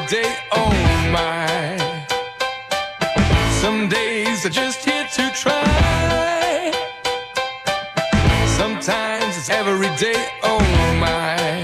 day, oh my. Some days are just here to try. Sometimes it's every day, oh my.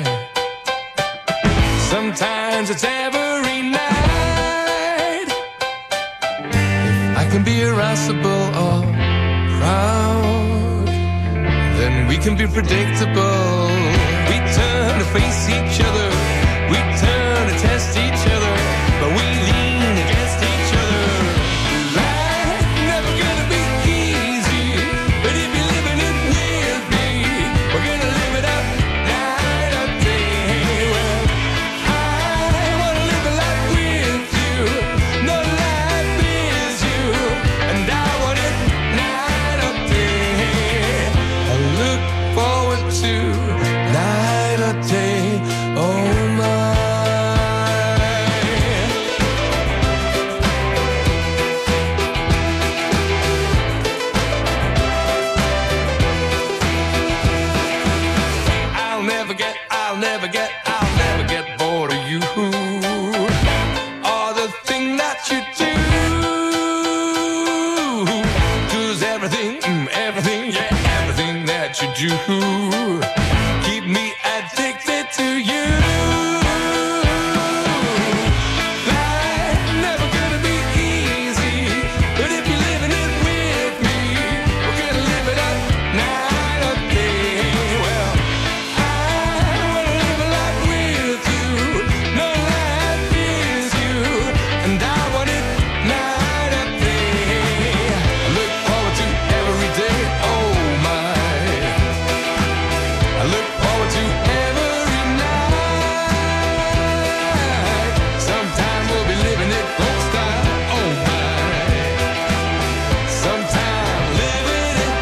Sometimes it's every night. If I can be irascible or proud, then we can be predictable. We turn to face each other, we turn to test each other, but we lean against each other. Life never gonna be easy, but if you're living it with me, we're gonna live it up night or day. Well, I wanna live a life with you, no life is you, and I want it night or day. I look forward to night or day, oh my. I'll never get bored of you or the thing that you do. 'Cause everything, yeah, everything that you do keep me addicted to you. Life never gonna be easy, but if you're living it with me, we're gonna live it up night or day. Well, I wanna live a life with you, no life is you, and I want it night or day. I look forward to every day, oh my. I look forward to every night. Sometime we'll be living it folk style, oh my. Sometime living it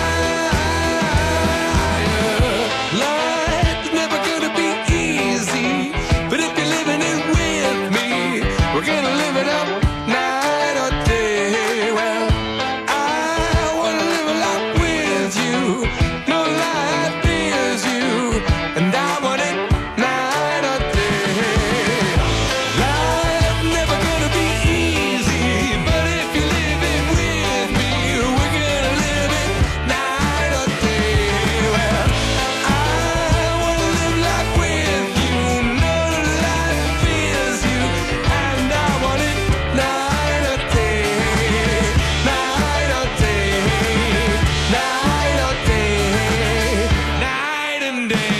higher. Life's never gonna be easy, but if you're living it with me, we're gonna live it up night or day. Well, I wanna live a life with you, no life is you, and I want it night or day. Life never gonna be easy, but if you're living with me, we're gonna live it night or day. Well, I wanna live life with you, no life is you, and I want it night or day, night or day, night or day, night and day.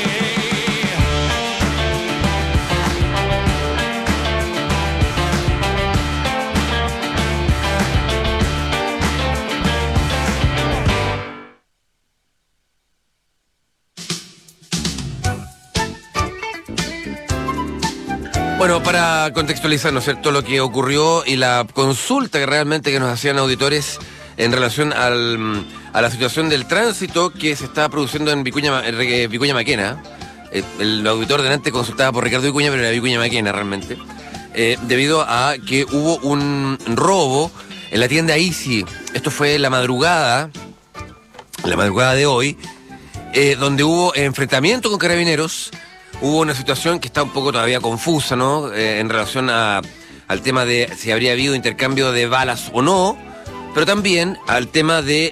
Bueno, para contextualizar, ¿no es cierto?, lo que ocurrió y la consulta que realmente que nos hacían auditores en relación a la situación del tránsito que se está produciendo en Vicuña Maquena. El auditor delante consultaba por Ricardo Vicuña, pero era Vicuña Maquena realmente. Debido a que hubo un robo en la tienda Easy. Esto fue la madrugada de hoy, donde hubo enfrentamiento con carabineros. Hubo una situación que está un poco todavía confusa, ¿no? En relación al tema de si habría habido intercambio de balas o no, pero también al tema de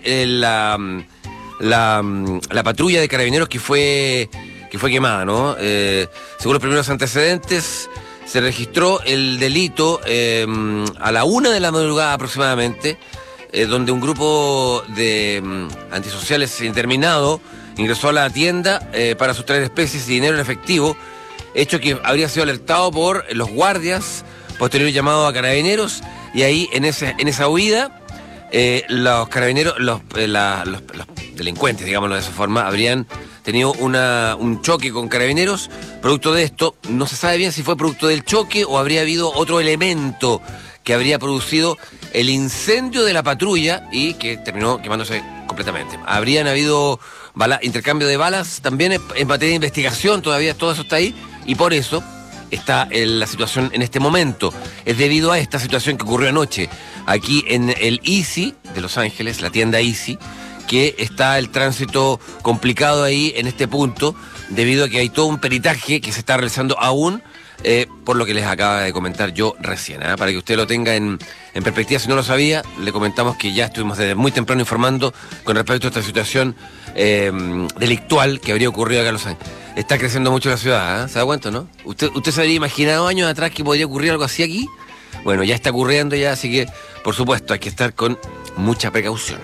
la patrulla de carabineros que fue quemada, ¿no? Según los primeros antecedentes, se registró el delito a la 1 de la madrugada aproximadamente, donde un grupo de antisociales interminado ingresó a la tienda para sustraer especies y dinero en efectivo, hecho que habría sido alertado por los guardias, posterior llamado a carabineros, y ahí en esa huida los carabineros, los delincuentes, digámoslo de esa forma, habrían tenido un choque con carabineros. Producto de esto, no se sabe bien si fue producto del choque o habría habido otro elemento que habría producido el incendio de la patrulla y que terminó quemándose completamente. Habrían habido intercambio de balas también en materia de investigación, todavía todo eso está ahí, y por eso está la situación en este momento. Es debido a esta situación que ocurrió anoche aquí en el Easy de Los Ángeles, la tienda Easy, que está el tránsito complicado ahí en este punto, debido a que hay todo un peritaje que se está realizando aún por lo que les acaba de comentar yo recién, para que usted lo tenga en perspectiva. Si no lo sabía, le comentamos que ya estuvimos desde muy temprano informando con respecto a esta situación delictual que habría ocurrido acá en Los Ángeles. Está creciendo mucho la ciudad, ¿se da cuenta, no? ¿Usted se habría imaginado años atrás que podría ocurrir algo así aquí? Bueno, ya está ocurriendo ya, así que, por supuesto, hay que estar con mucha precaución.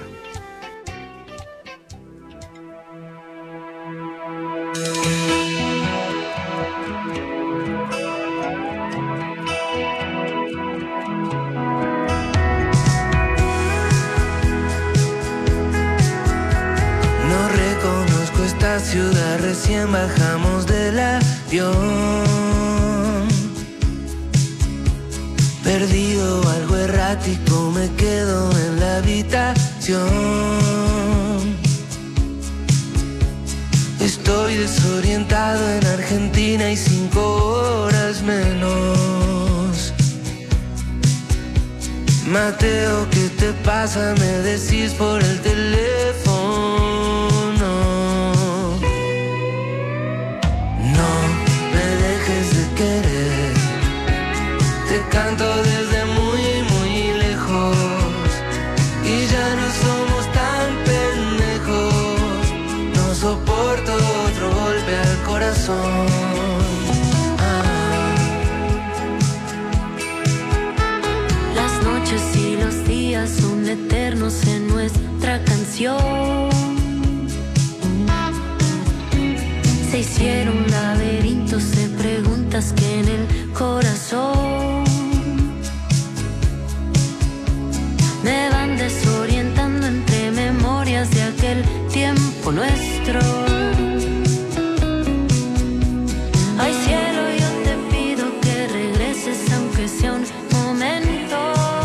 No reconozco esta ciudad, recién bajamos del avión. Perdido, algo errático, me quedo en la habitación. Estoy desorientado en Argentina y 5 horas menos. Mateo, ¿qué te pasa? Me decís por el teléfono. No me dejes de querer. Te canto desde muy, muy lejos. Y ya no somos tan pendejos. No soporto otro golpe al corazón. Las noches y los días son eternos en nuestra canción. Se hicieron laberintos de preguntas que en el corazón me van desorientando entre memorias de aquel tiempo nuestro. Ay, cielo, yo te pido que regreses aunque sea un momento.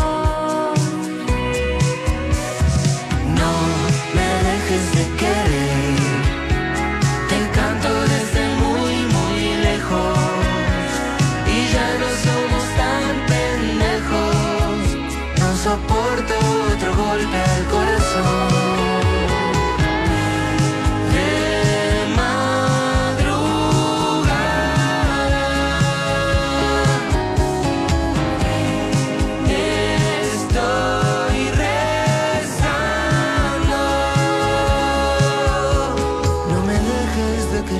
No me dejes de querer. Te canto desde muy, muy lejos. Y ya no somos tan pendejos. No soporto otro golpe al corazón. De madrugada estoy rezando. No me dejes de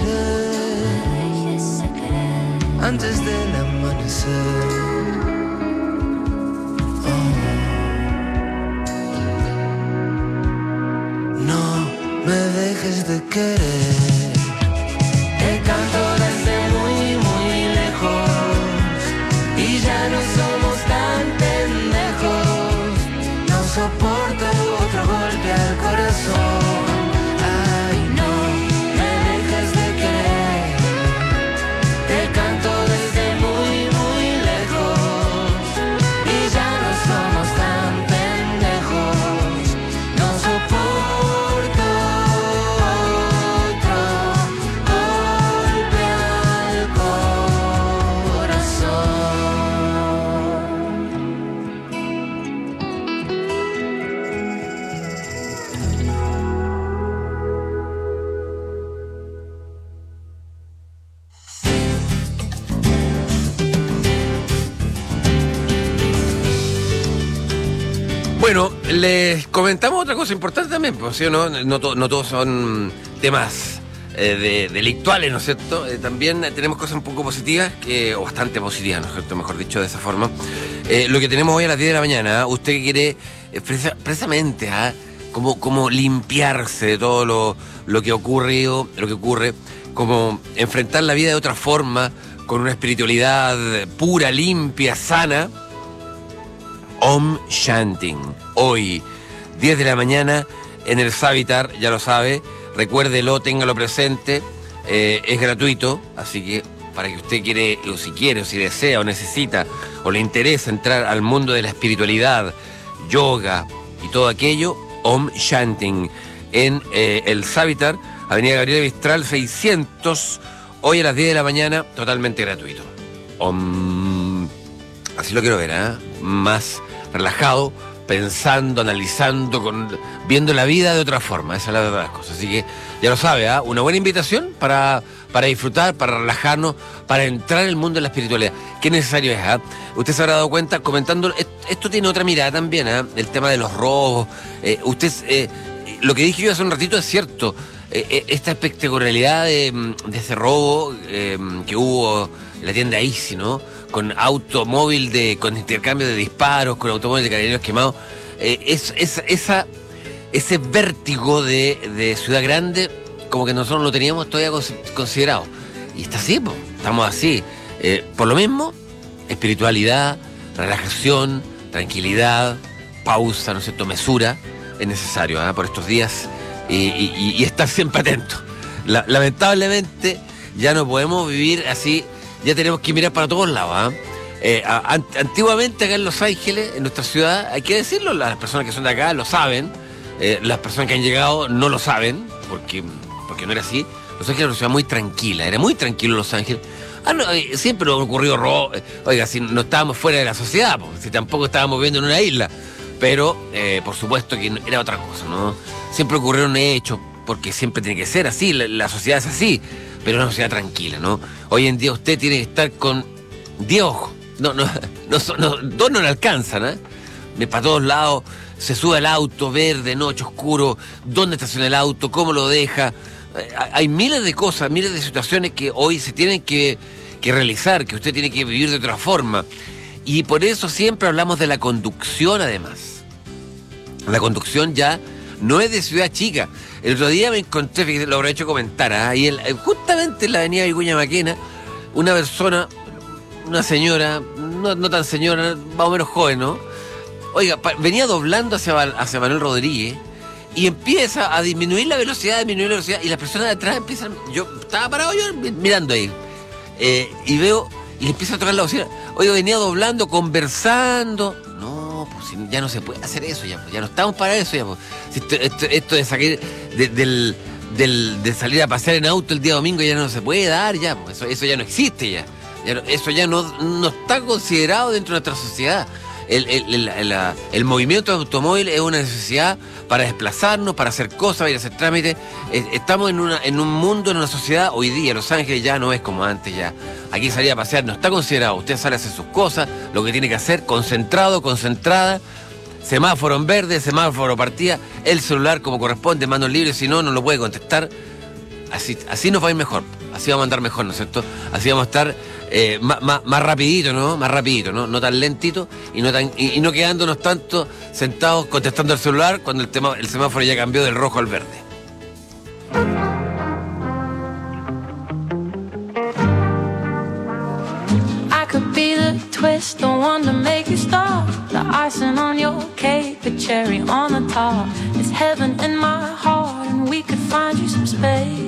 querer antes del amanecer. No me dejes de querer. Te canto desde muy, muy lejos. Y ya no somos tan pendejos. No soporto otro golpe al corazón. Ay, no me dejes de querer. Te canto desde muy, muy lejos. Y ya no somos tan pendejos. No soporto otro golpe al corazón. Bueno, les comentamos otra cosa importante también, pues, ¿sí o no? No todos son temas delictuales, ¿no es cierto? También tenemos cosas un poco positivas, o bastante positivas, ¿no es cierto? Mejor dicho, de esa forma. Lo que tenemos hoy a las 10 de la mañana, usted que quiere precisamente, cómo limpiarse de todo lo que ocurre, cómo enfrentar la vida de otra forma, con una espiritualidad pura, limpia, sana. Om Shanti. Hoy, 10 de la mañana, en el Savitar, ya lo sabe, recuérdelo, téngalo presente, es gratuito, así que para que usted quiere, o si desea, o necesita, o le interesa entrar al mundo de la espiritualidad, yoga y todo aquello, Om Shanti, en el Savitar, Avenida Gabriela Mistral 600, hoy a las 10 de la mañana, totalmente gratuito. Om. Así lo quiero ver, más relajado, pensando, analizando, viendo la vida de otra forma. Esa es la verdad de las cosas. Así que ya lo sabe, ¿eh? Una buena invitación para disfrutar, para relajarnos, para entrar en el mundo de la espiritualidad. Qué necesario es, ¿eh? Usted se habrá dado cuenta, comentando, esto tiene otra mirada también, ¿eh? El tema de los robos. Lo que dije yo hace un ratito es cierto. Esta espectacularidad de ese robo que hubo en la tienda Easy, ¿no? Con automóvil con intercambio de disparos, con automóvil de carabineros quemados. Ese vértigo de ciudad grande, como que nosotros lo teníamos todavía considerado. Y está así, pues, estamos así. Por lo mismo, espiritualidad, relajación, tranquilidad, pausa, ¿no es cierto?, mesura, es necesario, ¿eh? Por estos días, y estar siempre atento. Lamentablemente, ya no podemos vivir así, ya tenemos que mirar para todos lados, ¿eh? Antiguamente acá en Los Ángeles, en nuestra ciudad, hay que decirlo, las personas que son de acá lo saben, las personas que han llegado no lo saben, porque no era así. Los Ángeles era una ciudad muy tranquila, era muy tranquilo Los Ángeles. Siempre nos ocurrió robo. Oiga, si no estábamos fuera de la sociedad, si tampoco estábamos viviendo en una isla. Pero, por supuesto que era otra cosa, ¿no? Siempre ocurrieron hechos, porque siempre tiene que ser así, la sociedad es así, pero es una sociedad tranquila, ¿no? Hoy en día usted tiene que estar con 10 ojos. Dos no le alcanzan, ¿eh? Para todos lados, se sube al auto, ver de noche, oscuro, dónde estaciona el auto, cómo lo deja. Hay miles de cosas, miles de situaciones que hoy se tienen que realizar, que usted tiene que vivir de otra forma. Y por eso siempre hablamos de la conducción, además. La conducción ya no es de ciudad chica. El otro día me encontré, fíjate, lo habré hecho comentar, ahí justamente en la avenida Vicuña Maquena, una persona, una señora, no tan señora, más o menos joven, ¿no? Oiga, venía doblando hacia Manuel Rodríguez y empieza a disminuir la velocidad, y las personas de atrás empiezan... Yo estaba parado mirando ahí, y veo, y le empieza a tocar la bocina. Oiga, venía doblando, conversando. No, pues ya no se puede hacer eso, ya no estamos para eso, ya, pues. Esto de salir de salir a pasear en auto el día domingo ya no se puede dar, ya, pues. Eso ya no existe, ya. Eso ya no está considerado dentro de nuestra sociedad. El movimiento de automóvil es una necesidad para desplazarnos, para hacer cosas, para ir a hacer trámites. Estamos en un mundo, en una sociedad, hoy día Los Ángeles ya no es como antes, ya. Aquí salir a pasear no está considerado. Usted sale a hacer sus cosas, lo que tiene que hacer, concentrado, concentrada, semáforo en verde, semáforo partida, el celular como corresponde, manos libres, si no lo puede contestar. Así nos va a ir mejor, así vamos a andar mejor, ¿no es cierto? Así vamos a estar más rapidito, ¿no? Más rapidito, ¿no? No tan lentito y no quedándonos tanto sentados contestando el celular cuando el semáforo ya cambió del rojo al verde. I could be the twist, the one to make you stop, the icing on your cake, the cherry on the top. It's heaven in my heart and we could find you some space.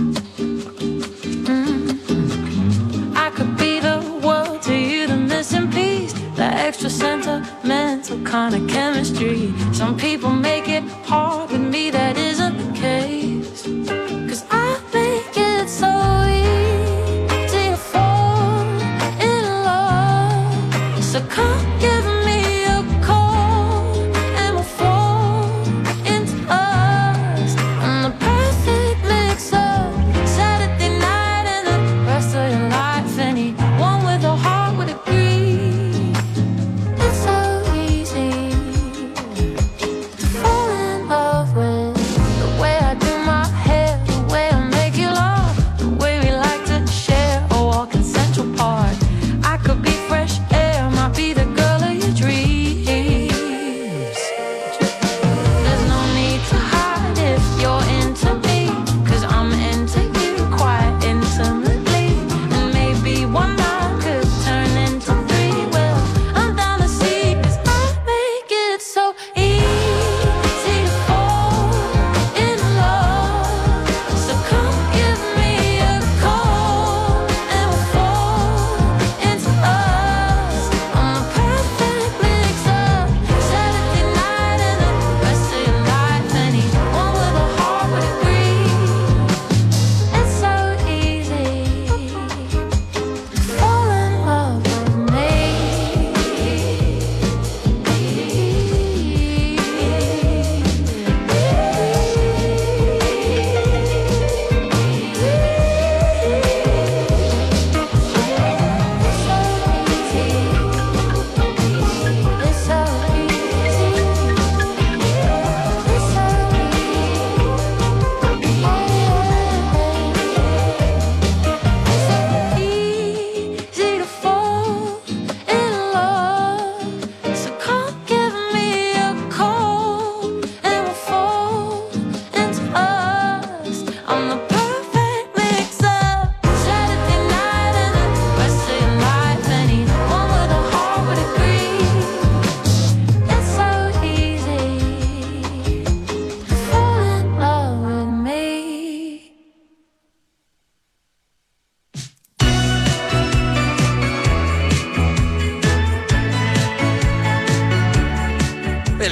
I could be the world to you, the missing piece, the extra sentimental kind of chemistry. Some people make it hard, with me that isn't the case. 'Cause I make it so easy to fall in love. So come give me a call and we'll fall into us. And the perfect mix up Saturday night and the rest of your life. Anyone with a heart would agree. It's so easy to fall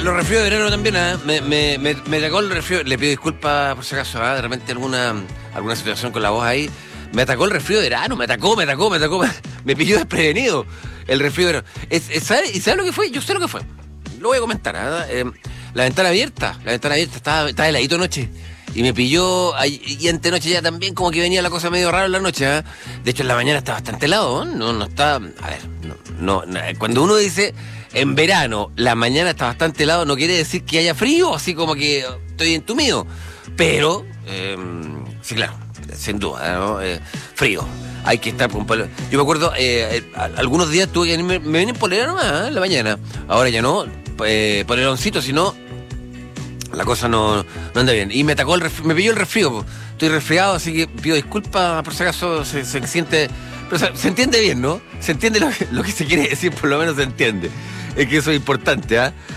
los resfríos de verano también, me atacó el resfrío. Le pido disculpas por si acaso, de repente alguna situación con la voz ahí. Me atacó el resfrío de verano, me atacó. Me pilló desprevenido el resfrío de verano. ¿Sabes lo que fue? Yo sé lo que fue. Lo voy a comentar. La ventana abierta, estaba heladito anoche. Y me pilló, y antenoche ya también como que venía la cosa medio rara en la noche. De hecho en la mañana está bastante helado, no está, a ver, no, cuando uno dice en verano la mañana está bastante helado, no quiere decir que haya frío, así como que estoy entumido. Pero, sí, claro, sin duda, ¿no? Frío. Hay que estar con polo. Yo me acuerdo, algunos días tuve que me vine en polera nomás en la mañana. Ahora ya no, poleroncito, sino la cosa no anda bien. Y me atacó me pilló el resfrío. Estoy resfriado, así que pido disculpas por si acaso se siente. Pero se entiende bien, ¿no? Se entiende lo que se quiere decir, por lo menos se entiende. Es que eso es importante,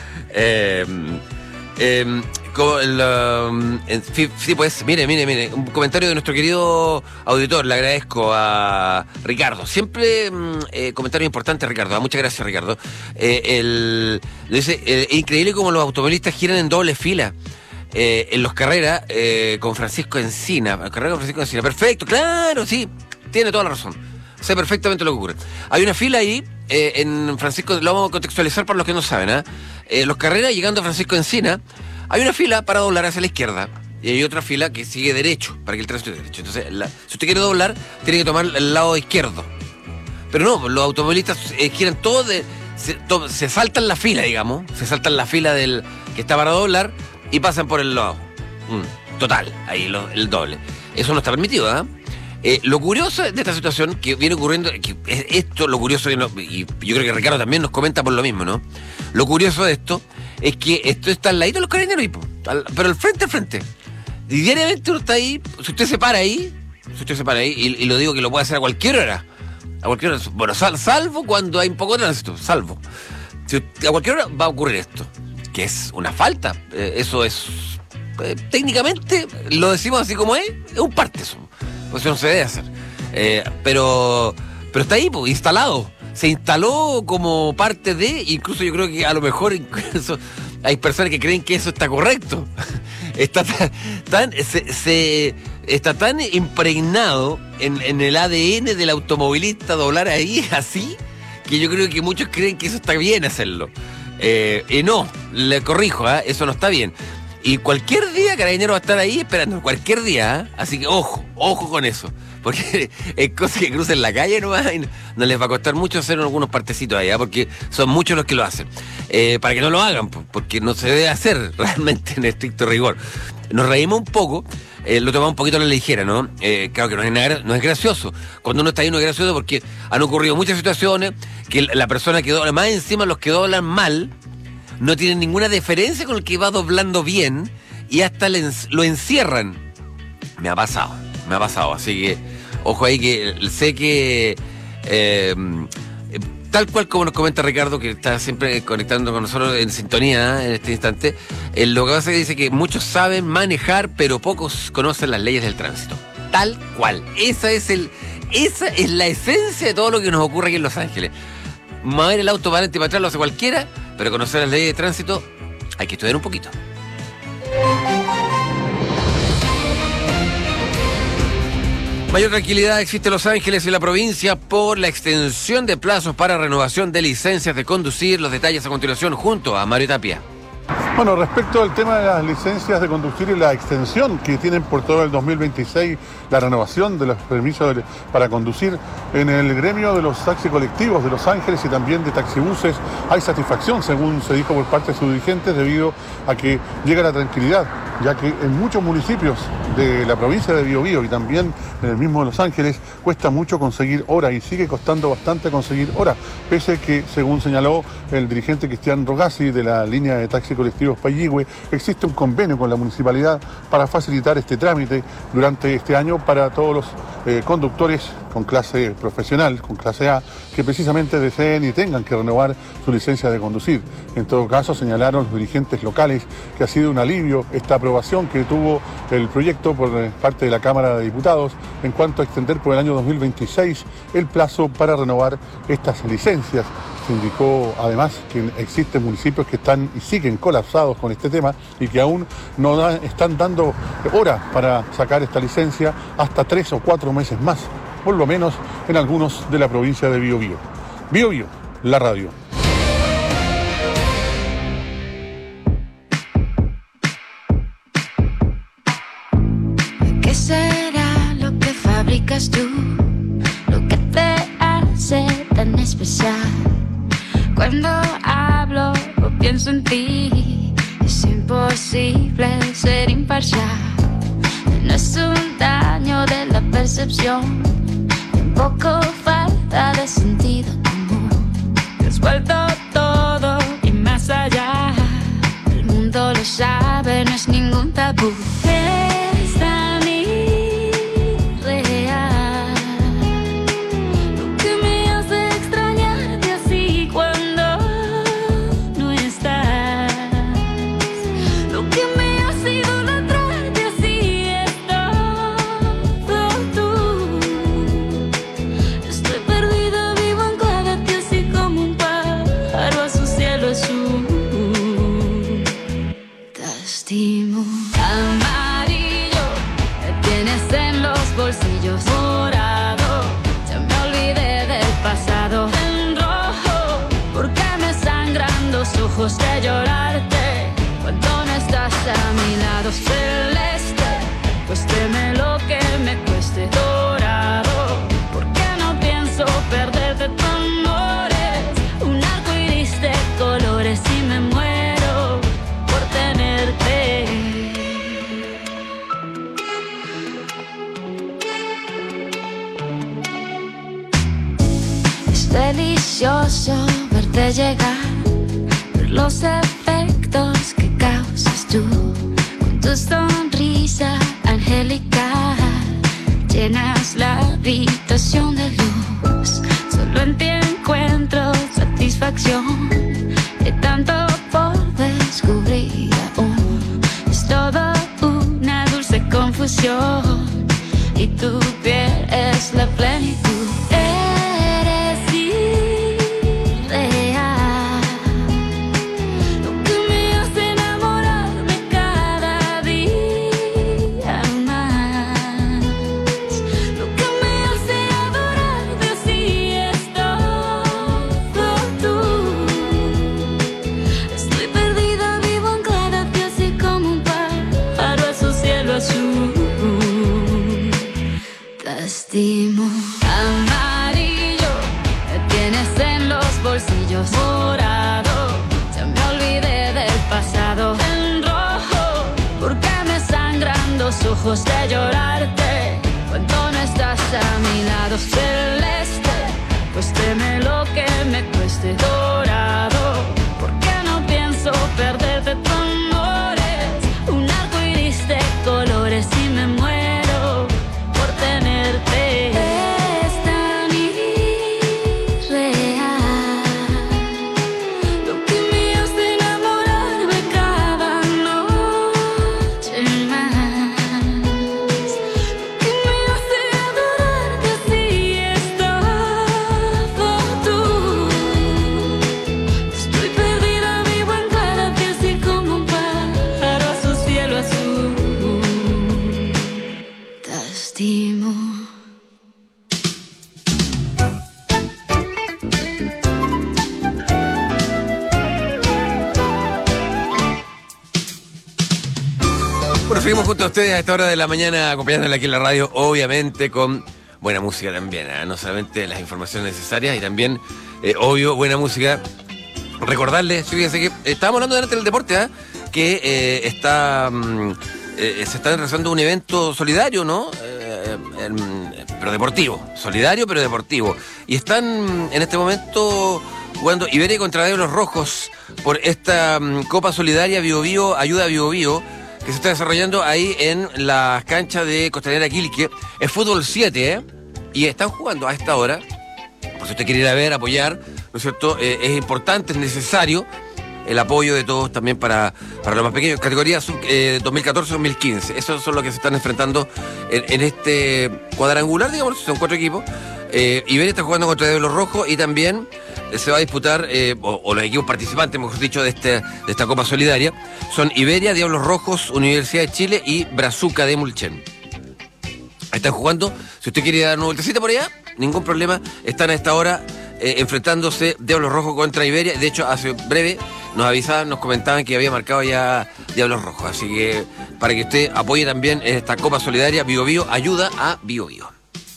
sí, pues, mire, un comentario de nuestro querido auditor, le agradezco a Ricardo. Siempre comentarios importantes, Ricardo. Muchas gracias, Ricardo. Dice, es increíble cómo los automovilistas giran en doble fila. En los carreras con Francisco Encina. Perfecto, claro, sí, tiene toda la razón. Sé perfectamente lo que ocurre. Hay una fila ahí, en Francisco, lo vamos a contextualizar para los que no saben, los carreras llegando a Francisco Encina. Hay una fila para doblar hacia la izquierda y hay otra fila que sigue derecho, para que el tránsito esté derecho. Entonces, si usted quiere doblar, tiene que tomar el lado izquierdo. Pero no, los automovilistas giran todos, se saltan la fila, digamos, del que está para doblar y pasan por el lado. Total, ahí el doble. Eso no está permitido, lo curioso de esta situación que viene ocurriendo, que es esto, lo curioso, y yo creo que Ricardo también nos comenta por lo mismo, ¿no? Lo curioso de esto es que esto está al ladito de los carabineros, pero al frente. Y diariamente uno está ahí, si usted se para ahí, y lo digo que lo puede hacer a cualquier hora, bueno, salvo cuando hay un poco de tránsito, a cualquier hora va a ocurrir esto, que es una falta. Eso es, técnicamente, lo decimos así como es un parte eso. Eso no se debe hacer. Pero está ahí, instalado. Se instaló como parte de, incluso yo creo que a lo mejor incluso hay personas que creen que eso está correcto. Está tan impregnado en el ADN del automovilista doblar ahí así, que yo creo que muchos creen que eso está bien hacerlo. Y no, le corrijo, eso no está bien. Y cualquier día Carabinero va a estar ahí esperando, cualquier día, así que ojo con eso. Porque es cosa que crucen la calle nomás y no les va a costar mucho hacer algunos partecitos ahí, porque son muchos los que lo hacen. Para que no lo hagan, porque no se debe hacer realmente en estricto rigor. Nos reímos un poco, lo tomamos un poquito a la ligera, ¿no? Claro que no es gracioso. Cuando uno está ahí no es gracioso porque han ocurrido muchas situaciones que la persona que dobla, más encima los que doblan mal, no tienen ninguna deferencia con el que va doblando bien y hasta lo encierran. Me ha pasado, así que ojo ahí, que sé que tal cual como nos comenta Ricardo, que está siempre conectando con nosotros en sintonía en este instante, lo que pasa es que dice que muchos saben manejar pero pocos conocen las leyes del tránsito. Tal cual, esa es la esencia de todo lo que nos ocurre aquí en Los Ángeles. Mover el auto para adelante y para atrás lo hace cualquiera, pero conocer las leyes de tránsito hay que estudiar un poquito. Mayor tranquilidad existe en Los Ángeles y la provincia por la extensión de plazos para renovación de licencias de conducir. Los detalles a continuación junto a Mario Tapia. Bueno, respecto al tema de las licencias de conducir y la extensión que tienen por todo el 2026, la renovación de los permisos para conducir, en el gremio de los taxis colectivos de Los Ángeles y también de taxibuses hay satisfacción, según se dijo por parte de sus dirigentes, debido a que llega la tranquilidad, ya que en muchos municipios de la provincia de Biobío y también en el mismo de Los Ángeles cuesta mucho conseguir hora y sigue costando bastante conseguir hora, pese que, según señaló el dirigente Cristian Rogazzi de la línea de taxi colectivos Payihue, existe un convenio con la municipalidad para facilitar este trámite durante este año para todos los conductores con clase profesional, con clase A, que precisamente deseen y tengan que renovar su licencia de conducir. En todo caso, señalaron los dirigentes locales que ha sido un alivio esta aprobación que tuvo el proyecto por parte de la Cámara de Diputados en cuanto a extender por el año 2026 el plazo para renovar estas licencias, Se indicó además que existen municipios que están y siguen colapsados con este tema y que aún no están dando horas para sacar esta licencia hasta 3 o 4 meses más, por lo menos en algunos de la provincia de Biobío. Biobío, la radio. ¿Qué será lo que fabricas tú? Lo que te hace tan especial. Cuando hablo o pienso en ti, es imposible ser imparcial. No es un daño de la percepción, tampoco falta de sentido común. Te has vuelto todo y más allá. El mundo lo sabe, no es ningún tabú. Es tan irreal lo que me hace extrañarte así cuando no estás. Lo que me hace idolatrarte así es todo tú. Estoy perdida, vivo anclada a ti así como un pájaro a su cielo azul. Te estimo. Amarillo, me tienes en los bolsillos. Morado, ya me olvidé del pasado. En rojo, porque me sangran los ojos de llorarte cuando no estás a mi lado. Celeste, pues teme lo que me cueste. Dorado, porque no pienso perderte. Tu amor es un arco iris de colores y me muero por tenerte. Es delicioso verte llegar, ver los efectos que causas tú. Con tu sonrisa angelical llenas la habitación de luz. Solo en ti encuentro satisfacción, de tanto por descubrir aún. Es todo una dulce confusión y tu piel es la plenitud. Eres irreal, lo que me hace enamorarme cada día más. Lo que me hace adorarte así es todo tú. Estoy perdida, vivo anclada a ti así como un pájaro a su cielo azul. Te estimo. Amarillo, me tienes en los bolsillos. Morado, ya me olvidé del pasado. En rojo, porque me sangran los ojos de llorarte cuando no estás a mi lado. Celeste, pues teme lo que me cueste. Dorado, porque no pienso perderte. Tu amor es un arco iris de colores y me muero por tenerte. Es tan irreal lo que me hace enamorarme cada noche más. Lo que me hace adorarte así es todo tú. Estoy perdida, vivo anclada a ti así como un pájaro a su cielo azul. Te estimo. Bueno, seguimos junto a ustedes a esta hora de la mañana, acompañándoles aquí en la radio, obviamente con buena música también, ¿eh? No solamente las informaciones necesarias y también, obvio, buena música. Recordarles, fíjense que estábamos hablando delante del deporte, ¿eh? Que se está realizando un evento solidario, ¿no? Pero deportivo, solidario pero deportivo. Y están en este momento jugando Iberia contra Los Rojos por esta Copa Solidaria Biobío, Ayuda Biobío, que se está desarrollando ahí en las canchas de Costanera Quilque. Es fútbol 7, ¿eh? Y están jugando a esta hora. Por si usted quiere ir a ver, apoyar, ¿no es cierto? Es importante, es necesario el apoyo de todos también para los más pequeños. Categoría 2014-2015. Esos son los que se están enfrentando en este cuadrangular, digamos, son 4 equipos. Iberia está jugando contra Diablos Rojos y también se va a disputar, o los equipos participantes, mejor dicho, de esta Copa Solidaria, son Iberia, Diablos Rojos, Universidad de Chile y Brazuca de Mulchen. Ahí están jugando. Si usted quiere dar una vueltecita por allá, ningún problema. Están a esta hora enfrentándose Diablos Rojos contra Iberia. De hecho, hace breve nos comentaban que había marcado ya Diablos Rojos. Así que para que usted apoye también esta Copa Solidaria, Bio Bio ayuda a Bio Bio.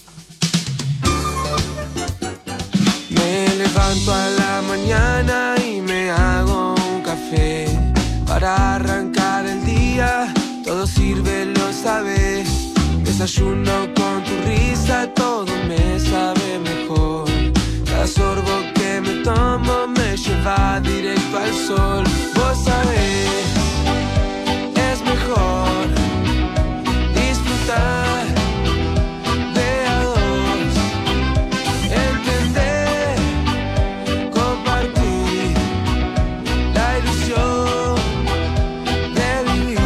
Me levanto a la mañana y me hago un café para arrancar el día. Todo sirve, lo sabes. Desayuno con tu risa, todo me sabe mejor. Cada sorbo que me tomo me lleva directo al sol. Vos sabés, es mejor disfrutar de a dos, entender, compartir la ilusión de vivir.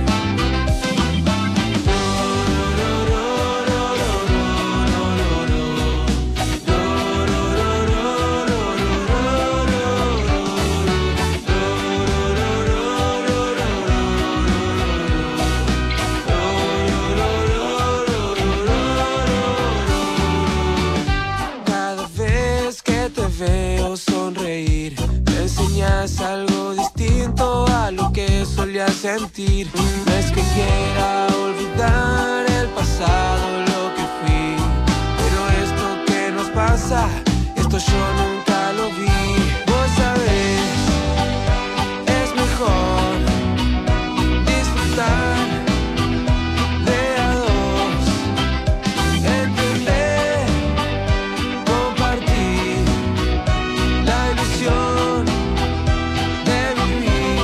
Veo sonreír, me enseñas algo distinto a lo que solía sentir. No es que quiera olvidar el pasado, lo que fui, pero esto que nos pasa, esto yo nunca lo vi. Vos sabés, es mejor disfrutar de a dos, entender, compartir la ilusión de vivir.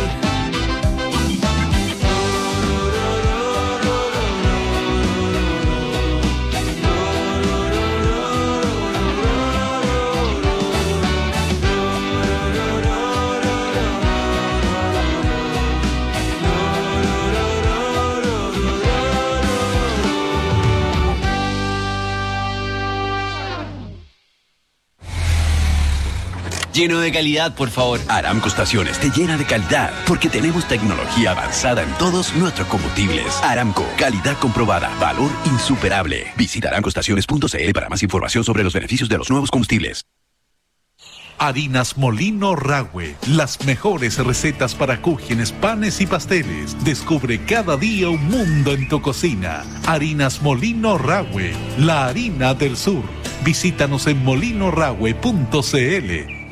Lleno de calidad, por favor. Aramco Estaciones te llena de calidad porque tenemos tecnología avanzada en todos nuestros combustibles. Aramco, calidad comprobada, valor insuperable. Visita aramcoestaciones.cl para más información sobre los beneficios de los nuevos combustibles. Harinas Molino Rahue, las mejores recetas para cúgenes, panes y pasteles. Descubre cada día un mundo en tu cocina. Harinas Molino Rahue, la harina del sur. Visítanos en molinorahue.cl.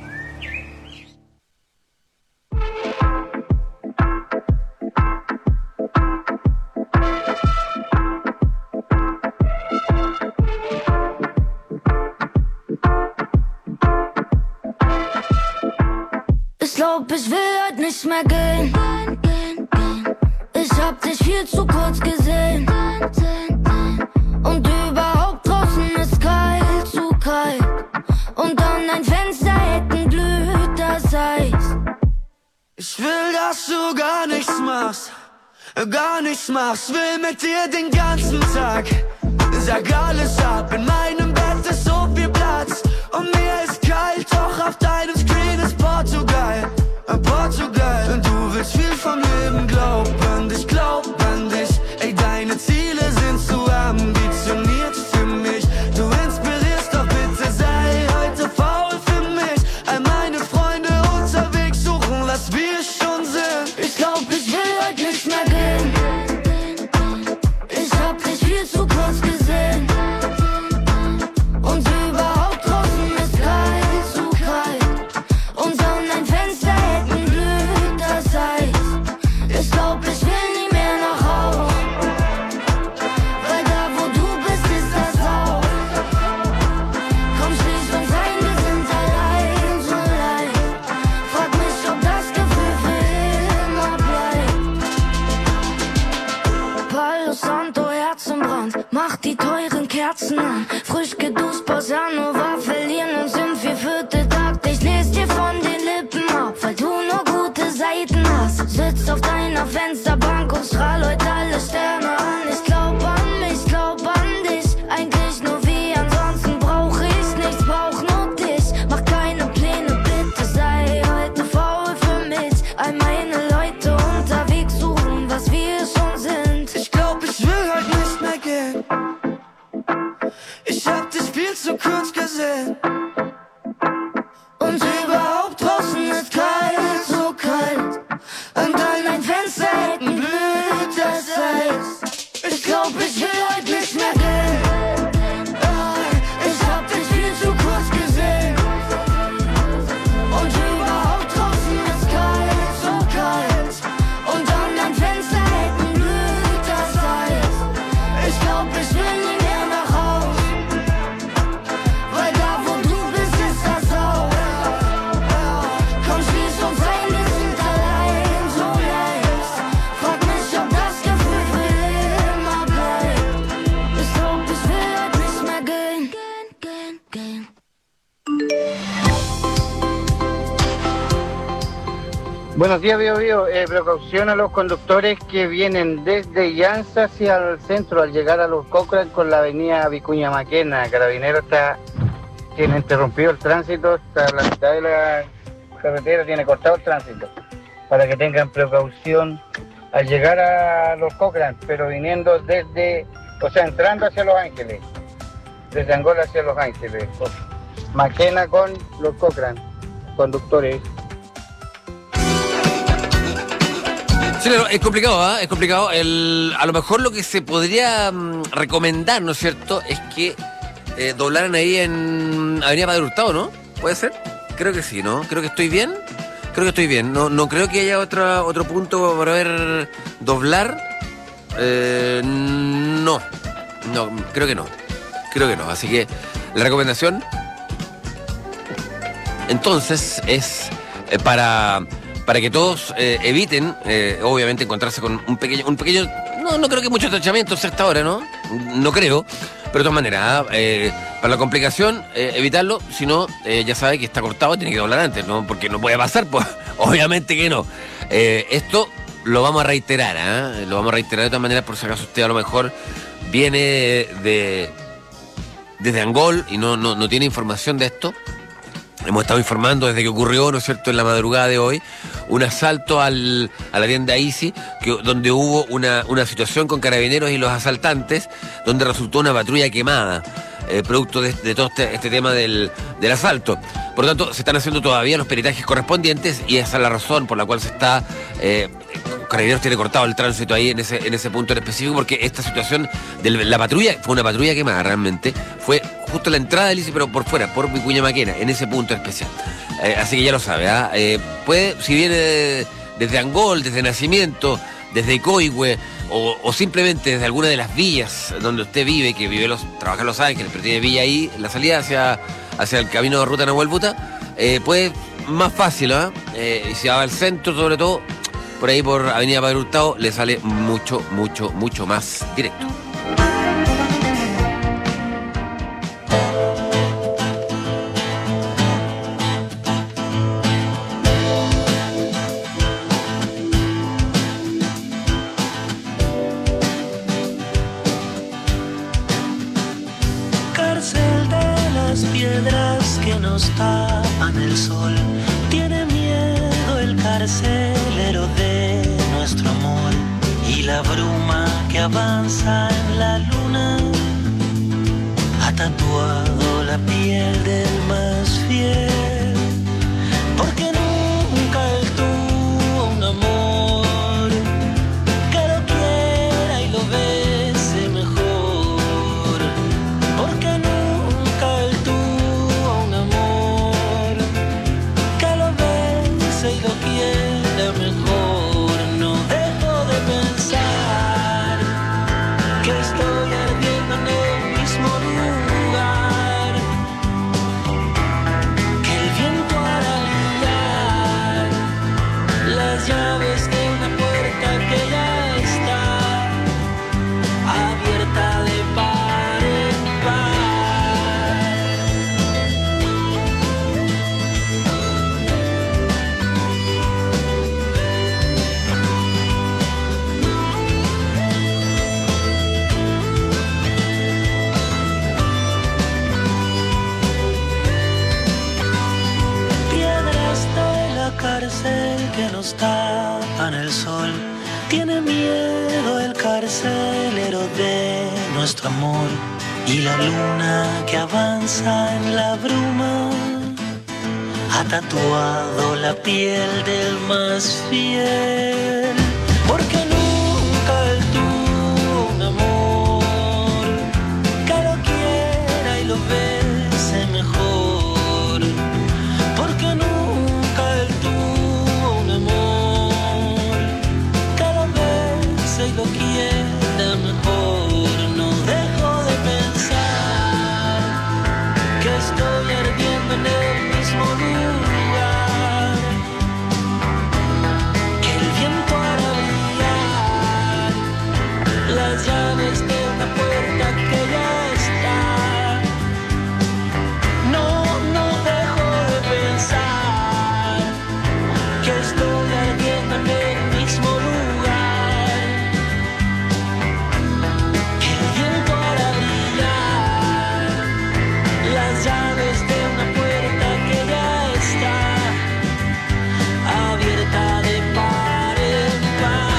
Ich glaub, ich will heute nicht mehr gehen. Ich hab dich viel zu kurz gesehen. Und überhaupt draußen ist kalt, zu kalt. Und an dein Fenster hätten glüht das Eis. Ich will, dass du gar nichts machst, will mit dir den ganzen Tag. Sag alles ab, in meinem Bett ist so viel Platz. Und mir ist kalt, doch auf deinem Screen ist Portugal. Portugal. Und du willst viel vom Leben, glaub an dich. Ey, deine Ziele sind zu ambitioniert für mich. Du inspirierst, doch bitte sei heute faul für mich. All meine Freunde unterwegs suchen, was wir schon sind. Ich glaub, ich will heute nicht mehr gehen. Ich hab dich viel zu kurz gesehen. Und überhaupt draußen ist kalt, zu kalt. Und an dein Fenster hätten glüht das Eis. Ich glaub, ich will nie mehr nach Haus. Weil da, wo du bist, ist das Haus. Komm, schließ uns ein, wir sind allein, so leicht. Frag mich, ob das Gefühl für immer bleibt. Palo Santo, Herzenbrand, mach die teuren Kerzen an. Frisch geduscht, Bossa Nova, verlieren uns im 4/4 Takt. Ich les dir von den Lippen ab, weil du nur gute Seiten hast. Sitzt auf deiner Fensterbank und strahl heute alle Sterne an. Ich glaub an mich, glaub an dich, eigentlich nur wie ansonsten brauch dich viel zu kurz gesehen. Und überhaupt draußen ist kalt, so kalt. Und an dein Fenster hängen blüht das Eis. Ich glaub, ich will heute nicht mehr gehen. Ich hab dich viel zu kurz gesehen. Und überhaupt draußen ist kalt, so kalt. Und an dein Fenster hängen blüht das Eis. Ich glaub, ich will nie mehr nach Haus. Weil da, wo du bist, ist das Haus. Komm, schließ uns ein, wir sind allein, so leicht. Frag mich, ob das Gefühl für immer bleibt. Ich glaub, ich will heute nicht mehr gehen. Buenos días, Bio. Precaución a los conductores que vienen desde Llanza hacia el centro al llegar a los Cochrane con la avenida Vicuña Maquena. Carabinero tiene interrumpido el tránsito, hasta la mitad de la carretera tiene cortado el tránsito. Para que tengan precaución al llegar a los Cochrane, pero viniendo entrando hacia Los Ángeles, desde Angola hacia Los Ángeles. Maquena con los Cochrane, conductores. Sí, claro, es complicado, Es complicado. A lo mejor lo que se podría recomendar, ¿no es cierto?, es que doblaran ahí en Avenida Padre Hurtado, ¿no? ¿Puede ser? Creo que sí, ¿no? Creo que estoy bien. No creo que haya otro punto para ver doblar. No, creo que no. Así que la recomendación entonces es para que todos eviten, obviamente, encontrarse con un pequeño... No creo que muchos tachamientos a esta hora, ¿no? No creo, pero de todas maneras, para la complicación, evitarlo, si no, ya sabe que está cortado, tiene que doblar antes, ¿no? Porque no puede pasar, pues, obviamente que no. Esto lo vamos a reiterar, Lo vamos a reiterar de todas maneras, por si acaso usted a lo mejor viene desde Angol y no tiene información de esto. Hemos estado informando desde que ocurrió, ¿no es cierto?, en la madrugada de hoy, un asalto a la tienda Easy, donde hubo una situación con carabineros y los asaltantes, donde resultó una patrulla quemada, producto de todo este tema del asalto. Por lo tanto, se están haciendo todavía los peritajes correspondientes y esa es la razón por la cual se está... Carabineros tiene cortado el tránsito ahí en ese punto en específico, porque esta situación de la patrulla fue una patrulla quemada realmente, fue justo la entrada del ICI, pero por fuera, por Vicuña Maquena, en ese punto especial. Así que ya lo sabe, puede, si viene desde Angol, desde Nacimiento, desde Coihue, o simplemente desde alguna de las villas donde usted vive, trabaja en Los Ángeles, pero tiene villa ahí, la salida hacia el camino de ruta Nahuel Buta, puede más fácil, y si va al centro sobre todo, por ahí por Avenida Padre Hurtado, le sale mucho más directo. Cárcel de las piedras que nos tapan el sol, tiene miedo el carcelero de nuestro amor, y la bruma que avanza en la luna ha tatuado la piel del más fiel, porque nunca él tuvo un amor que lo quiera y lo bese mejor, porque nunca él tuvo un amor que lo bese y lo quiera mejor. No dejo de pensar que estoy ardiendo en el mismo lugar, que el viento hará liar las llaves de una puerta que ya está abierta de par en par. Piedras de la cárcel que nos tapan el sol, tiene miedo el carcelero de nuestro amor, y la luna que avanza en la bruma ha tatuado la piel del más fiel, porque nunca él tuvo un amor que lo quiera y lo bese mejor, porque nunca él tuvo un amor que lo bese y lo quiera mejor. No dejo de pensar que estoy ardiendo en el mismo lugar, que el viento hará brillar las llaves de una puerta que ya está. No dejo de pensar que estoy ardiendo en el mismo lugar, que el viento hará brillar las llaves de una puerta que ya está abierta de par en par.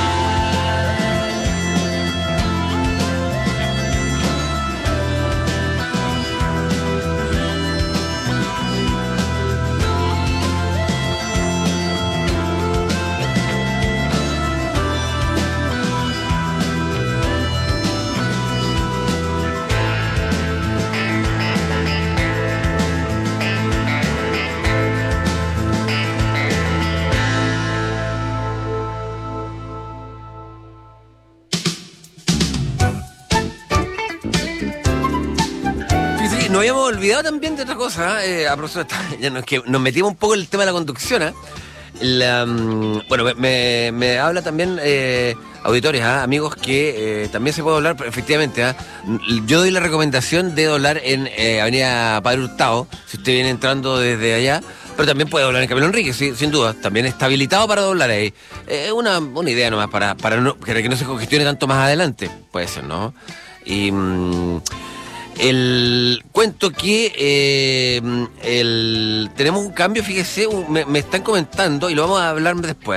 Fíjese que nos habíamos olvidado también de otra cosa, a propósito, ya que nos metimos un poco en el tema de la conducción. Bueno, me habla también auditores, amigos, que también se puede doblar, efectivamente. Yo doy la recomendación de doblar en Avenida Padre Hurtado, si usted viene entrando desde allá, pero también puede doblar en Camilo Enrique, sí, sin duda. También está habilitado para doblar ahí. Una idea nomás para que no se congestione tanto más adelante, puede ser, ¿no? Y el cuento que tenemos un cambio, fíjese, me están comentando, y lo vamos a hablar después,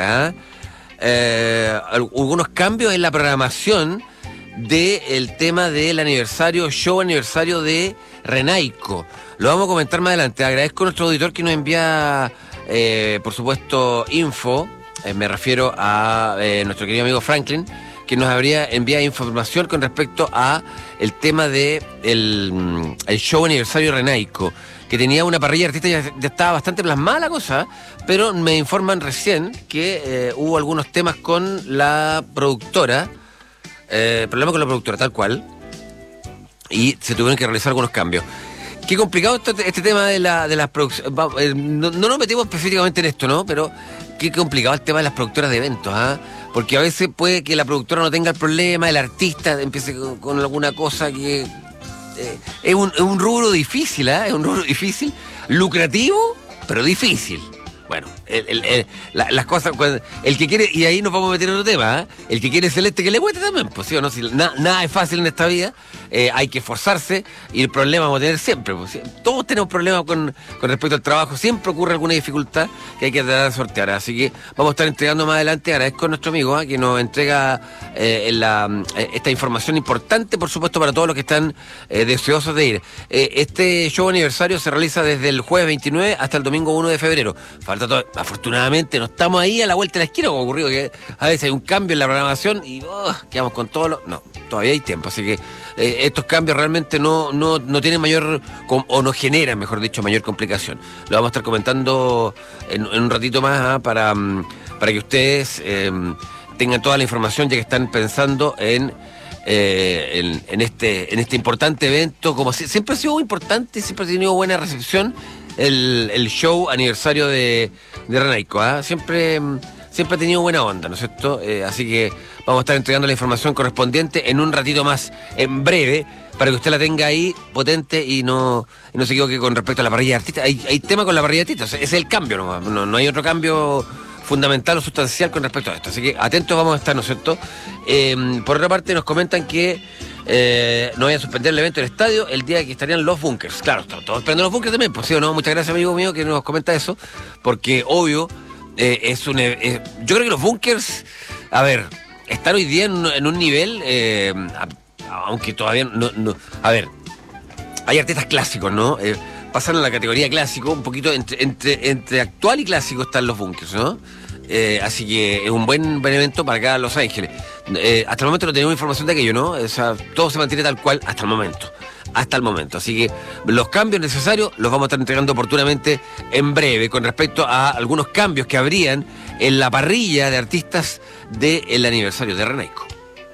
algunos cambios en la programación del tema del show aniversario de Renaico. Lo vamos a comentar más adelante. Agradezco a nuestro auditor que nos envía, por supuesto, info. Me refiero a nuestro querido amigo Franklin, que nos habría enviado información con respecto a el tema de el show aniversario Renaico, que tenía una parrilla de artistas, ya estaba bastante plasmada la cosa, pero me informan recién que hubo algunos temas con la productora, problemas con la productora, tal cual, y se tuvieron que realizar algunos cambios. Qué complicado este tema de las producciones. No nos metimos específicamente en esto, ¿no? Pero qué complicado el tema de las productoras de eventos, porque a veces puede que la productora no tenga el problema, el artista empiece con alguna cosa que es un rubro difícil, es un rubro difícil, lucrativo, pero difícil. Bueno, las cosas, el que quiere, y ahí nos vamos a meter en otro tema, el que quiere celeste que le cueste también, pues sí o no, si nada es fácil en esta vida, hay que esforzarse, y el problema vamos a tener siempre, pues, ¿sí? Todos tenemos problemas con respecto al trabajo, siempre ocurre alguna dificultad que hay que tratar de sortear, así que vamos a estar entregando más adelante. Agradezco a nuestro amigo que nos entrega esta información importante, por supuesto, para todos los que están deseosos de ir. Este show aniversario se realiza desde el jueves 29 hasta el domingo 1 de febrero. Afortunadamente no estamos ahí a la vuelta de la esquina, como ocurrido que a veces hay un cambio en la programación y quedamos con todo no, todavía hay tiempo, así que estos cambios realmente no tienen mayor, o no generan, mejor dicho, mayor complicación. Lo vamos a estar comentando en un ratito más, para que ustedes tengan toda la información, ya que están pensando en este importante evento. Como siempre ha sido importante, siempre ha tenido buena recepción el show aniversario de Renaico, siempre ha tenido buena onda, ¿no es cierto? Así que vamos a estar entregando la información correspondiente en un ratito más, en breve, para que usted la tenga ahí potente y no se equivoque con respecto a la parrilla de artistas. Hay tema con la parrilla de artistas, ese es el cambio nomás, no hay otro cambio fundamental o sustancial con respecto a esto, así que atentos vamos a estar, ¿no es cierto? Por otra parte nos comentan que no vayan a suspender el evento del estadio el día que estarían los bunkers. Claro, estamos todos esperando los bunkers también, pues sí o no. Muchas gracias, amigo mío, que nos comenta eso, porque obvio yo creo que los bunkers, a ver, están hoy día en un nivel, aunque todavía no, a ver, hay artistas clásicos, ¿no? Pasaron a la categoría clásico, un poquito entre actual y clásico están los Bunkers, ¿no? Así que es un buen evento para acá Los Ángeles. Hasta el momento no tenemos información de aquello, ¿no? O sea, todo se mantiene tal cual hasta el momento. Así que los cambios necesarios los vamos a estar entregando oportunamente en breve con respecto a algunos cambios que habrían en la parrilla de artistas del aniversario de Renaico.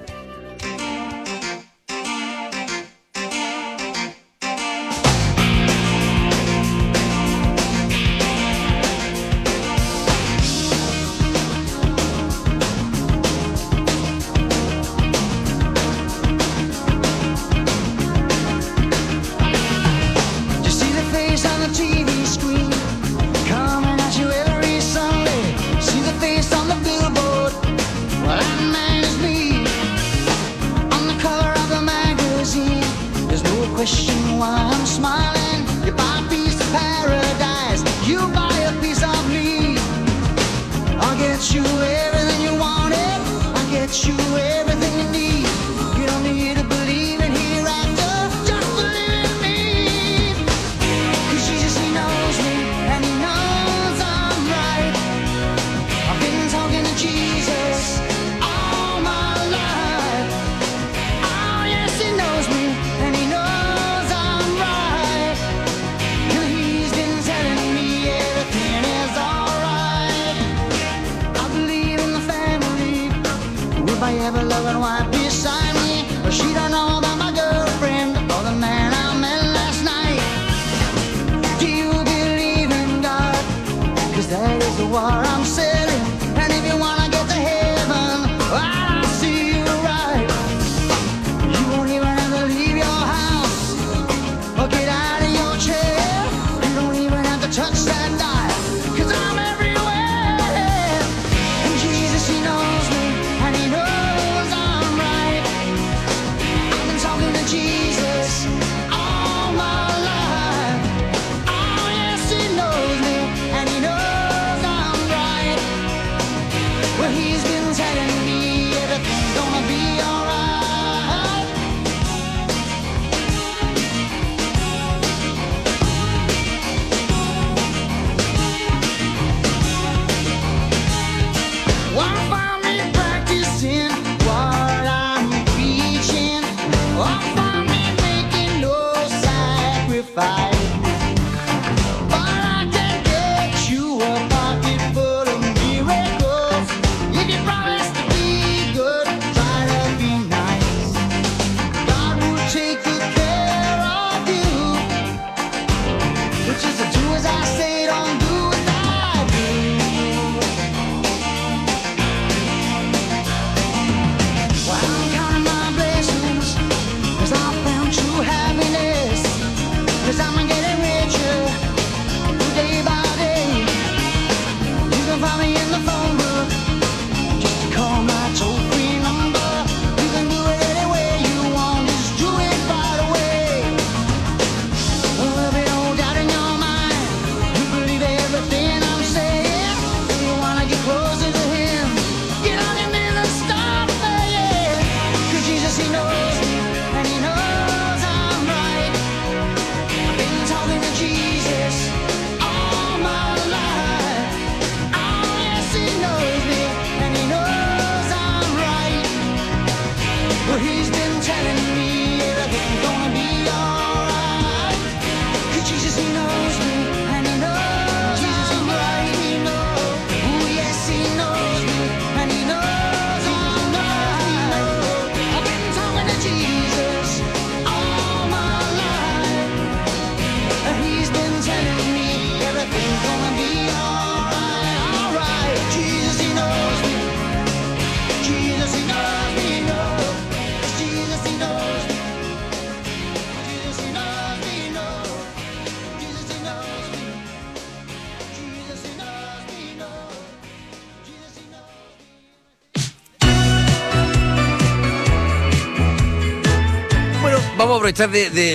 Vamos a aprovechar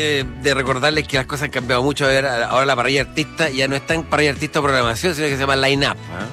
de recordarles que las cosas han cambiado mucho. Ahora la parrilla artista ya no es tan parrilla artista o programación, sino que se llama line-up.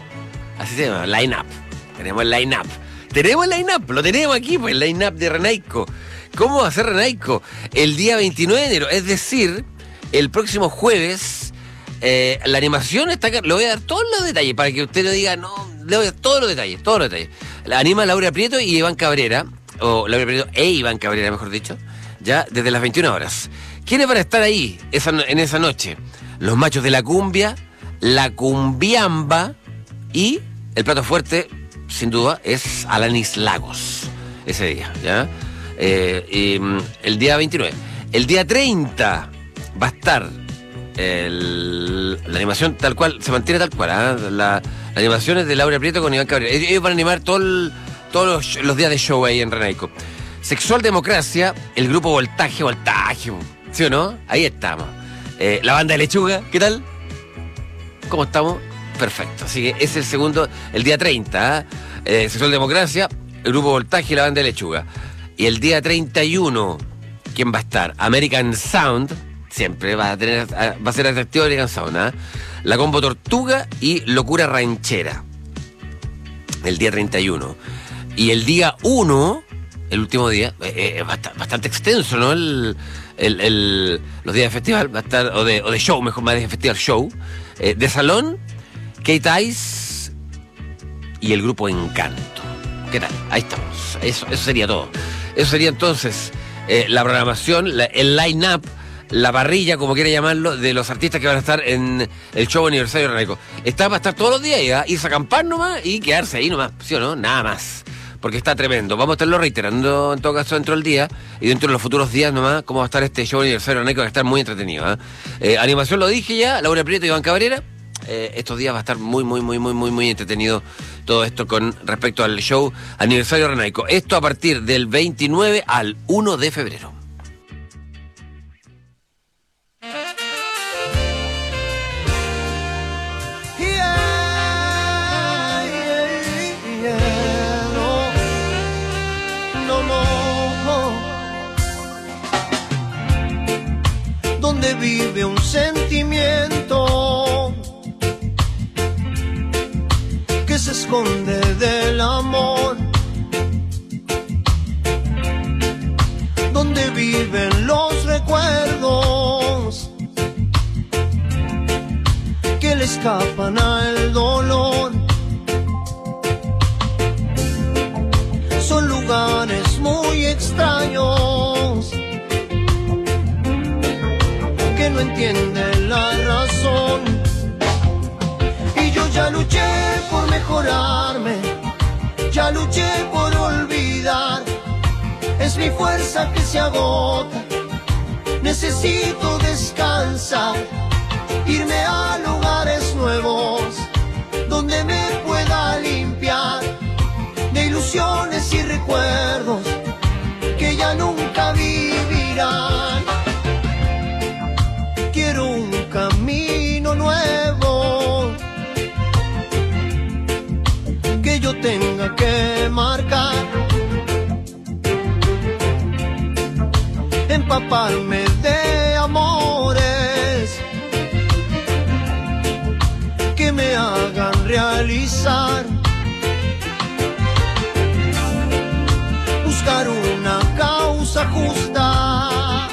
Así se llama, line-up. Tenemos el line-up. Lo tenemos aquí, pues el line-up de Renaico. ¿Cómo va a ser Renaico? El día 29 de enero, es decir, el próximo jueves, la animación está acá. Le voy a dar todos los detalles para que usted no diga, no, le voy a dar todos los detalles. La anima Laura Prieto y Iván Cabrera, o Laura Prieto e Iván Cabrera, mejor dicho, ya desde las 21 horas. ¿Quiénes van a estar ahí en esa noche? Los machos de la cumbia, la cumbiamba y el plato fuerte, sin duda, es Alanis Lagos. Ese día, ¿ya? El día 29. El día 30 va a estar la animación tal cual, se mantiene tal cual, ¿eh? La animación es de Laura Prieto con Iván Cabrera. Ellos van a animar todos los días de show ahí en Renaico. Sexual Democracia, el grupo Voltaje, ¿sí o no? Ahí estamos. La banda de Lechuga, ¿qué tal? ¿Cómo estamos? Perfecto. Así que es el segundo, el día 30, Sexual Democracia, el grupo Voltaje y la banda de Lechuga. Y el día 31, ¿quién va a estar? American Sound, siempre va a ser atractivo American Sound, ¿eh? La Combo Tortuga y Locura Ranchera. El día 31. Y el día 1, el último día, bastante extenso, ¿no? Los días de festival va a estar, o de show, mejor más de festival show, de salón, Kate Ice y el grupo Encanto. ¿Qué tal? Ahí estamos. Eso sería todo. Eso sería entonces la programación, el line-up, la parrilla, como quiera llamarlo, de los artistas que van a estar en el show aniversario de Renaico. Está para estar todos los días, ¿ya? Irse a acampar nomás y quedarse ahí nomás, ¿sí o no? Nada más. Porque está tremendo. Vamos a estarlo reiterando en todo caso dentro del día y dentro de los futuros días nomás cómo va a estar este show aniversario de Renaico, va a estar muy entretenido, ¿eh? Animación lo dije ya, Laura Prieto y Iván Cabrera. Estos días va a estar muy entretenido todo esto con respecto al show aniversario Renaico. Esto a partir del 29 al 1 de febrero. Donde vive un sentimiento que se esconde del amor, donde viven los recuerdos que le escapan al dolor. Son lugares muy extraños que no entienden la razón. Y yo ya luché por mejorarme, ya luché por olvidar. Es mi fuerza que se agota, necesito descansar, irme a lugares nuevos donde me pueda limpiar de ilusiones y recuerdos que ya nunca vivirán. Quiero un camino nuevo que yo tenga que marcar, empaparme de amores que me hagan realizar, buscar una causa justa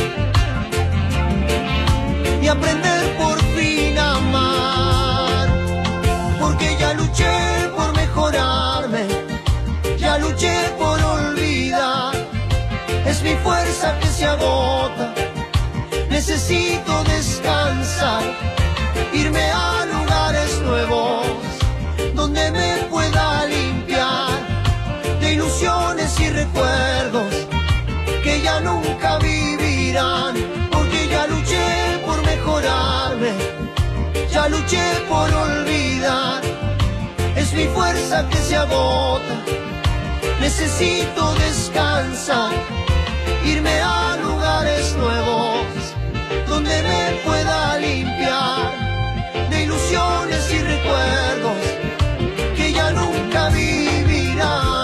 y aprender por fin a amar, porque ya luché por mejorarme, ya luché por olvidar. Es mi fuerza que se agota, necesito descansar, irme a lugares nuevos donde me pueda limpiar de ilusiones y recuerdos que ya nunca vivirán. Ya luché por mejorarme, ya luché por olvidar. Es mi fuerza que se agota, necesito descansar, irme a lugares nuevos donde me pueda limpiar de ilusiones y recuerdos que ya nunca vivirán.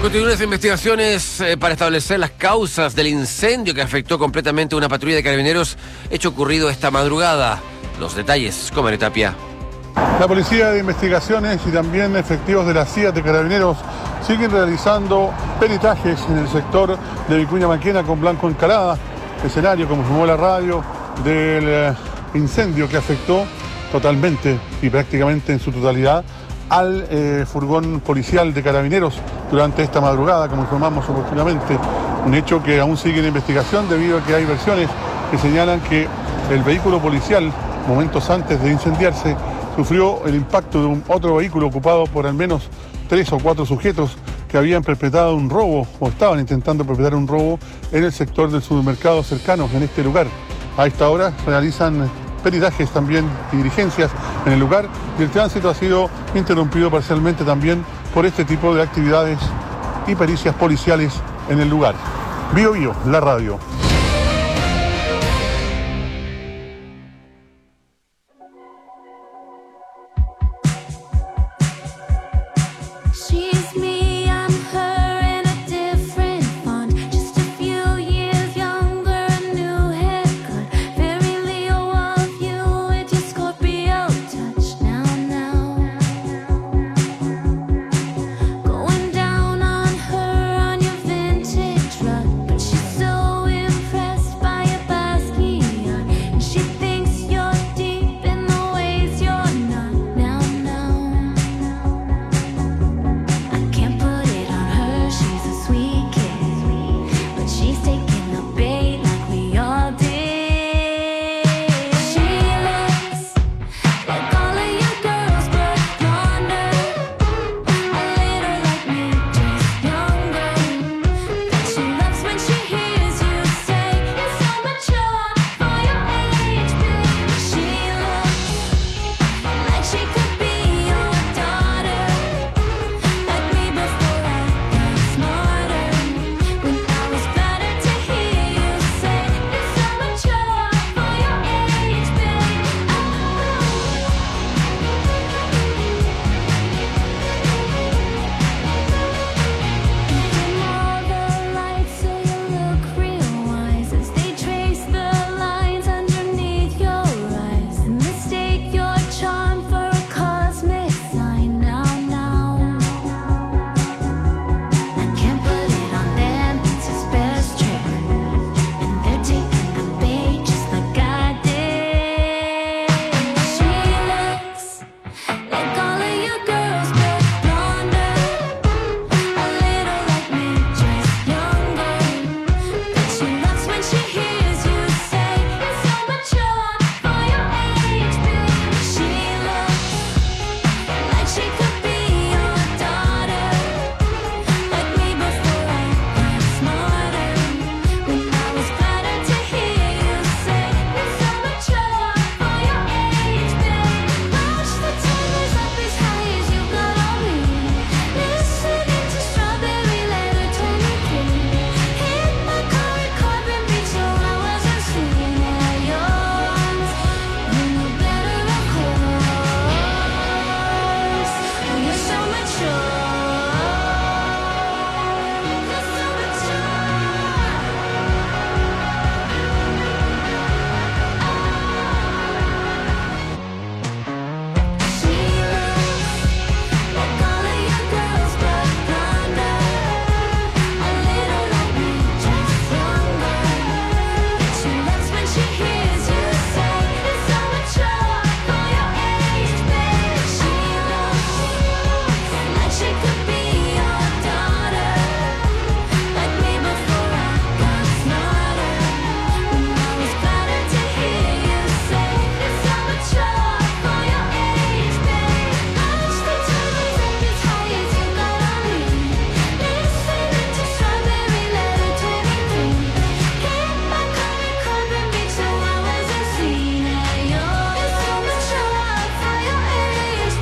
Continúan las investigaciones para establecer las causas del incendio que afectó completamente una patrulla de carabineros, hecho ocurrido esta madrugada. Los detalles con Mario Tapia. La Policía de Investigaciones y también efectivos de la CIA de Carabineros siguen realizando peritajes en el sector de Vicuña Maquena con Blanco Encalada, escenario, como informó la radio, del incendio que afectó totalmente y prácticamente en su totalidad al furgón policial de Carabineros durante esta madrugada, como informamos oportunamente. Un hecho que aún sigue en investigación debido a que hay versiones que señalan que el vehículo policial, momentos antes de incendiarse, sufrió el impacto de un otro vehículo ocupado por al menos 3 o 4 sujetos que habían perpetrado un robo o estaban intentando perpetrar un robo en el sector del supermercado cercano en este lugar. A esta hora realizan peritajes también y diligencias en el lugar y el tránsito ha sido interrumpido parcialmente también por este tipo de actividades y pericias policiales en el lugar. Bio Bio, la radio. She's me, I'm her in a different font. Just a few years younger, a new haircut. Very Leo of you with your Scorpio touch. Now. Going down on her on your vintage rug. But she's so impressed by your Basquiat. And she thinks you're deep in the ways you're not. Now. I can't put it on her, she's a sweet kid. But she's taking the bait like we all did. She looks like all of you girls, but blonder. A little like me, just younger. But she loves when she hears you say you're so mature for your age, babe. She looks like she could be your daughter. Like me before I got smarter. When I was better to hear you say you're so mature for your age, babe. Dim all the lights so you look real wise as they trace the lines underneath your eyes and mistake your charm for a cosmic sign. Now. I can't put it on them, it's his best trick. And they're taking the bait just like I did. She looks like all of you girls, but blonder. A little like me, just younger. But she loves when she hears you say you're so mature for your age, babe. She looks like she could be your daughter. Like me before I got smarter. When I was better to hear you say you're so mature for your age, babe. Watch the time as up as high as you got on me. Listening to Strawberry Letter 23. Hit my car at Carbon Beach so I wasn't seeing at yours. You knew better, of course. You're so mature. You're so mature. She looks like all of you girls, but blonder. A little like me, just younger. But she loves when she hears you say you're so mature for your age, babe. She looks like she could be your daughter. Like me before I got smarter. When I was better to hear you say you're so mature for your age, babe. Watch the time up as high as you got on me. Listening to Strawberry Letter 23. Hit my car at Carbon Beach so I wasn't seen at yours. You're so mature for your age,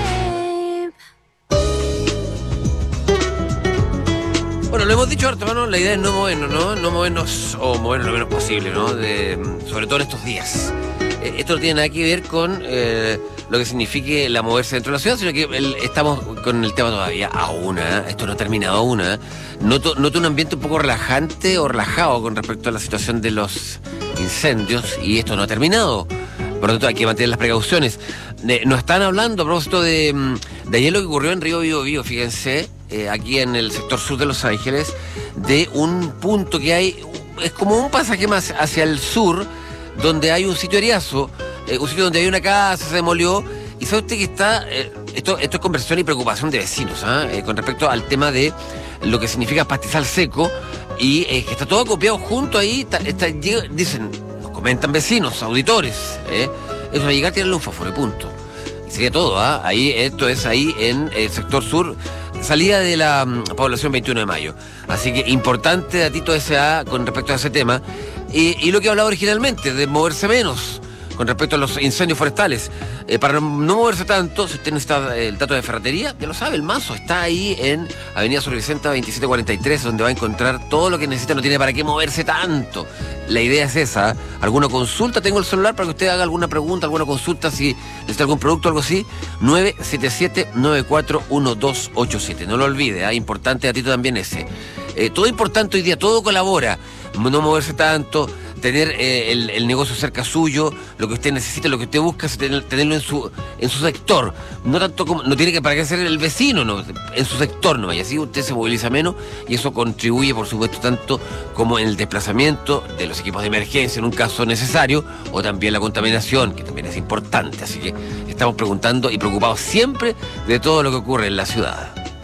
babe. Bueno, lo hemos dicho harto, ¿no? La idea es no movernos, ¿no? No movernos o movernos lo menos posible, ¿no? Sobre todo en estos días. esto no tiene nada que ver con lo que signifique la moverse dentro de la ciudad, sino que estamos con el tema todavía aún, esto no ha terminado aún. Noto un ambiente un poco relajante o relajado con respecto a la situación de los incendios, y esto no ha terminado. Por lo tanto, hay que mantener las precauciones. Nos están hablando a propósito de ayer lo que ocurrió en Río Biobío, fíjense, aquí en el sector sur de Los Ángeles, de un punto que hay, es como un pasaje más hacia el sur, donde hay un sitio eriazo, un sitio donde hay una casa, se demolió, y sabe usted que está, esto es conversación y preocupación de vecinos, con respecto al tema de lo que significa pastizal seco, y que está todo copiado junto ahí, dicen, nos comentan vecinos, auditores, eso va a llegar a tirarle un fósforo, punto. Y sería todo, ahí, esto es ahí en el sector sur, salida de la población 21 de mayo. Así que importante datito ese con respecto a ese tema. Y lo que hablaba originalmente, de moverse menos con respecto a los incendios forestales. Para no moverse tanto, si usted necesita el dato de ferretería, ya lo sabe, el mazo está ahí en Avenida Sur Vicenta 2743, donde va a encontrar todo lo que necesita, no tiene para qué moverse tanto. La idea es esa. ¿Alguna consulta? Tengo el celular para que usted haga alguna pregunta, alguna consulta, si necesita algún producto o algo así. 977-941287. No lo olvide, importante datito también ese. Todo importante hoy día, todo colabora. No moverse tanto, tener el negocio cerca suyo, lo que usted necesita, lo que usted busca, es tenerlo en su sector. No tanto como, no tiene que para qué ser el vecino, no, en su sector no, y así usted se moviliza menos, y eso contribuye, por supuesto, tanto como en el desplazamiento de los equipos de emergencia en un caso necesario, o también la contaminación, que también es importante. Así que estamos preguntando y preocupados siempre de todo lo que ocurre en la ciudad.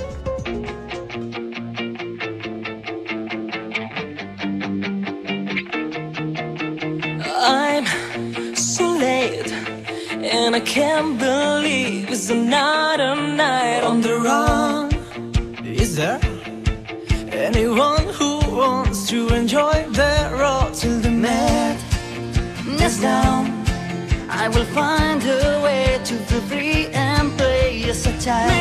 I'm so late, and I can't believe it's another night on the run. Is there anyone who wants to enjoy the road till the madness down? I will find a way to feel free and play a satire.